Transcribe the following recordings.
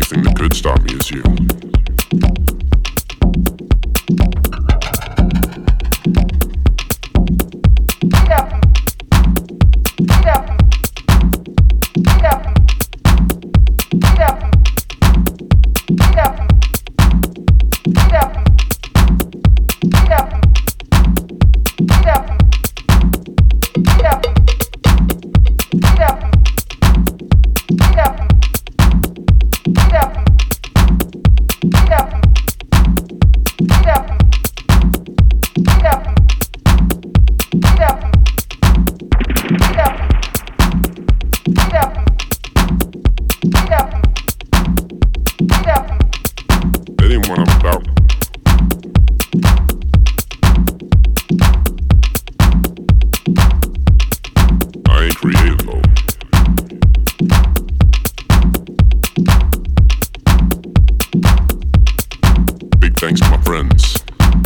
thing that could stop me is you. That ain't what I'm about. I ain't creative though. Big thanks to my friends.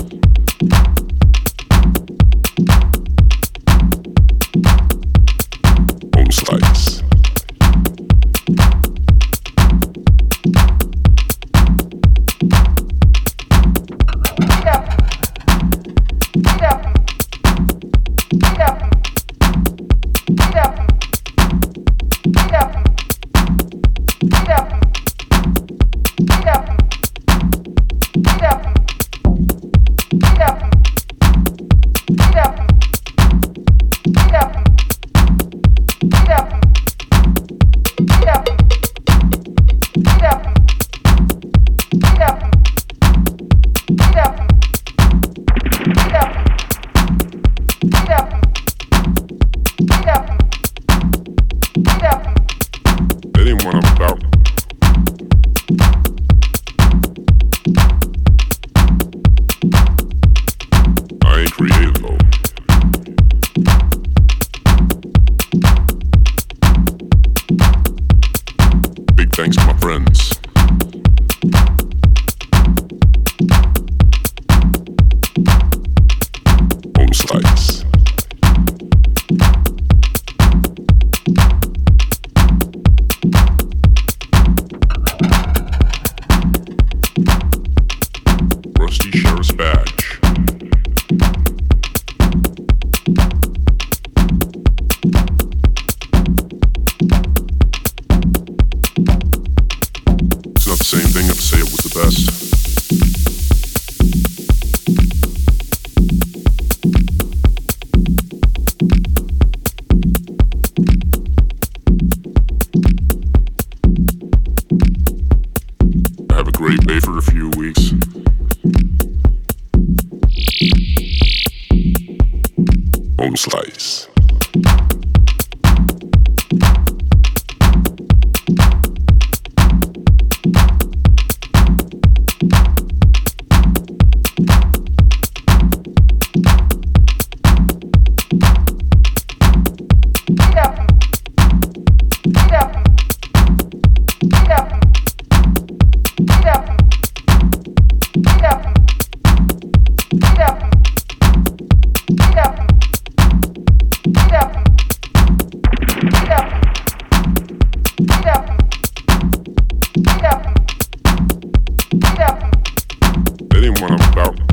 Home slice. That ain't what I'm about. I ain't creative though. Big thanks to my friends. Home slice. Rusty Sheriff's badge. It's not the same thing if I say it was the best. I have a great day for a few weeks. Home slice. That ain't what I'm about.